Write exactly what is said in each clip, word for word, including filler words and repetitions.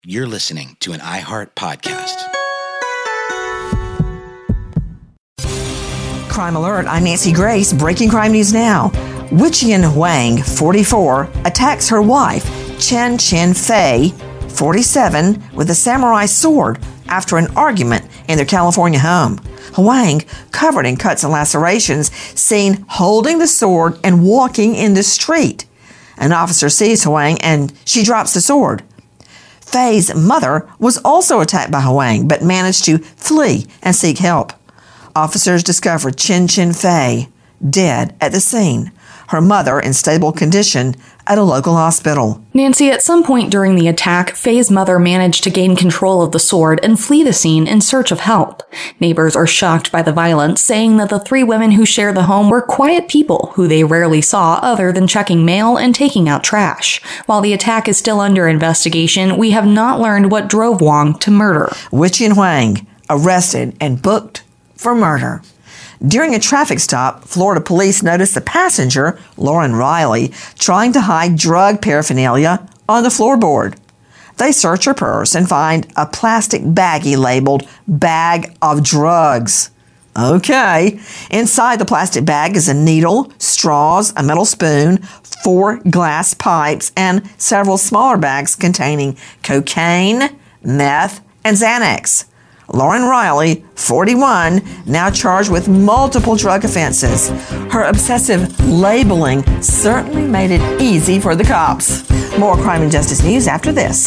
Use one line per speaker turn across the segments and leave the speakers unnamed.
You're listening to an iHeart podcast.
Crime Alert, I'm Nancy Grace. Breaking crime news now. Wichian Huang, forty-four, attacks her wife, Chen Chen Fei, forty-seven, with a samurai sword after an argument in their California home. Huang, covered in cuts and lacerations, seen holding the sword and walking in the street. An officer sees Huang and she drops the sword. Fei's mother was also attacked by Huang, but managed to flee and seek help. Officers discovered Chen Chen Fei dead at the scene, her mother in stable condition at a local hospital.
Nancy, at some point during the attack, Fei's mother managed to gain control of the sword and flee the scene in search of help. Neighbors are shocked by the violence, saying that the three women who share the home were quiet people who they rarely saw other than checking mail and taking out trash. While the attack is still under investigation, we have not learned what drove Huang to murder.
Wichian Huang, arrested and booked for murder. During a traffic stop, Florida police noticed the passenger, Lauren Riley, trying to hide drug paraphernalia on the floorboard. They search her purse and find a plastic baggie labeled Bag of Drugs. Okay. Inside the plastic bag is a needle, straws, a metal spoon, four glass pipes, and several smaller bags containing cocaine, meth, and Xanax. Lauren Riley, forty-one, now charged with multiple drug offenses. Her obsessive labeling certainly made it easy for the cops. More crime and justice news after this.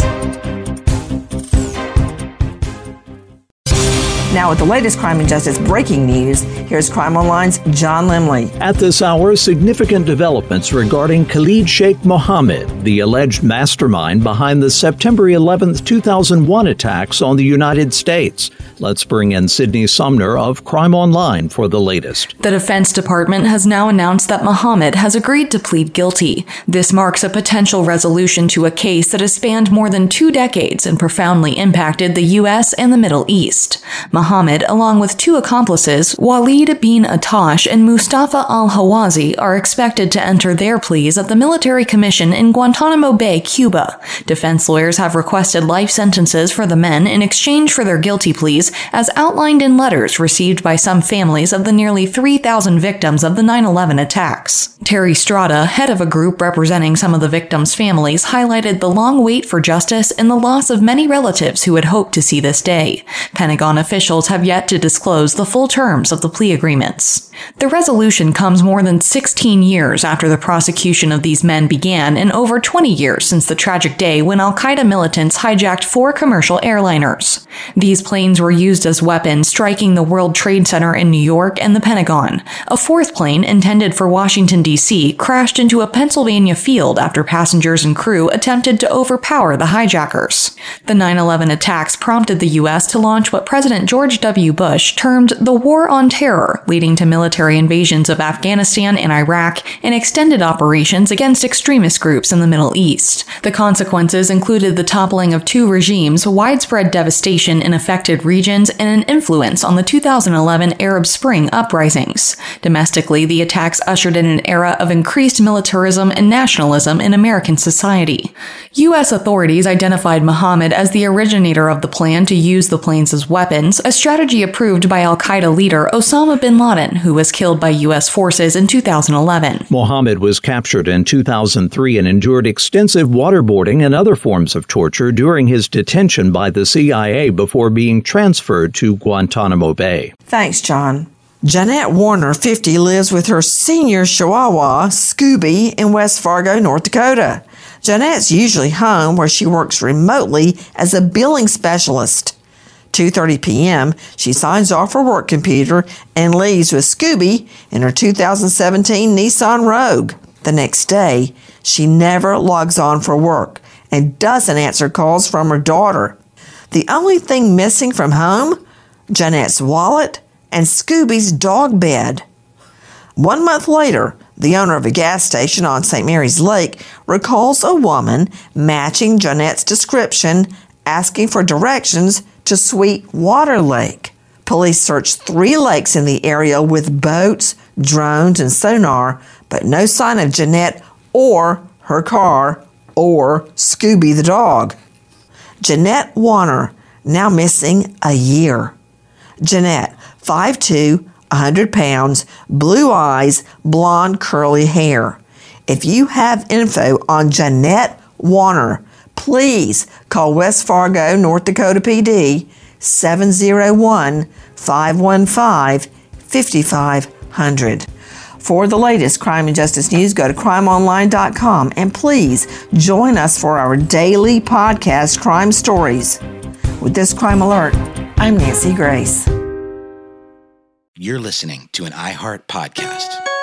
Now with the latest crime and justice breaking news, here's Crime Online's John Limley.
At this hour, significant developments regarding Khalid Sheikh Mohammed, the alleged mastermind behind the September eleventh, two thousand one attacks on the United States. Let's bring in Sydney Sumner of Crime Online for the latest.
The Defense Department has now announced that Mohammed has agreed to plead guilty. This marks a potential resolution to a case that has spanned more than two decades and profoundly impacted the U S and the Middle East. Mohammed, along with two accomplices, Walid bin Atash and Mustafa al-Hawazi, are expected to enter their pleas at the military commission in Guantanamo Bay, Cuba. Defense lawyers have requested life sentences for the men in exchange for their guilty pleas, as outlined in letters received by some families of the nearly three thousand victims of the nine eleven attacks. Terry Strada, head of a group representing some of the victims' families, highlighted the long wait for justice and the loss of many relatives who had hoped to see this day. Pentagon officials have yet to disclose the full terms of the plea agreements. The resolution comes more than sixteen years after the prosecution of these men began and over twenty years since the tragic day when al-Qaeda militants hijacked four commercial airliners. These planes were used as weapons, striking the World Trade Center in New York and the Pentagon. A fourth plane, intended for Washington, D C, crashed into a Pennsylvania field after passengers and crew attempted to overpower the hijackers. The nine eleven attacks prompted the U S to launch what President George W. Bush termed the War on Terror, leading to military invasions of Afghanistan and Iraq and extended operations against extremist groups in the Middle East. The consequences included the toppling of two regimes, widespread devastation in affected regions, and an influence on the two thousand eleven Arab Spring uprisings. Domestically, the attacks ushered in an era of increased militarism and nationalism in American society. U S authorities identified Mohammed as the originator of the plan to use the planes as weapons, a strategy approved by al-Qaeda leader Osama bin Laden, who was killed by U S forces in two thousand eleven.
Mohammed was captured in two thousand three and endured extensive waterboarding and other forms of torture during his detention by the C I A before being transferred to Guantanamo Bay.
Thanks, John. Jeanette Warner, fifty, lives with her senior Chihuahua, Scooby, in West Fargo, North Dakota. Jeanette's usually home, where she works remotely as a billing specialist. two thirty p.m., she signs off her work computer and leaves with Scooby in her two thousand seventeen Nissan Rogue. The next day, she never logs on for work and doesn't answer calls from her daughter. The only thing missing from home? Jeanette's wallet and Scooby's dog bed. One month later, the owner of a gas station on Saint Mary's Lake recalls a woman matching Jeanette's description, asking for directions to Sweet Water Lake. Police searched three lakes in the area with boats, drones, and sonar, but no sign of Jeanette or her car or Scooby the dog. Jeanette Warner, now missing a year. Jeanette, five foot two, one hundred pounds, blue eyes, blonde curly hair. If you have info on Jeanette Warner, please call West Fargo, North Dakota P D, seven oh one, five one five, five five zero zero. For the latest crime and justice news, go to crime online dot com and please join us for our daily podcast, Crime Stories. With this crime alert, I'm Nancy Grace.
You're listening to an iHeart podcast.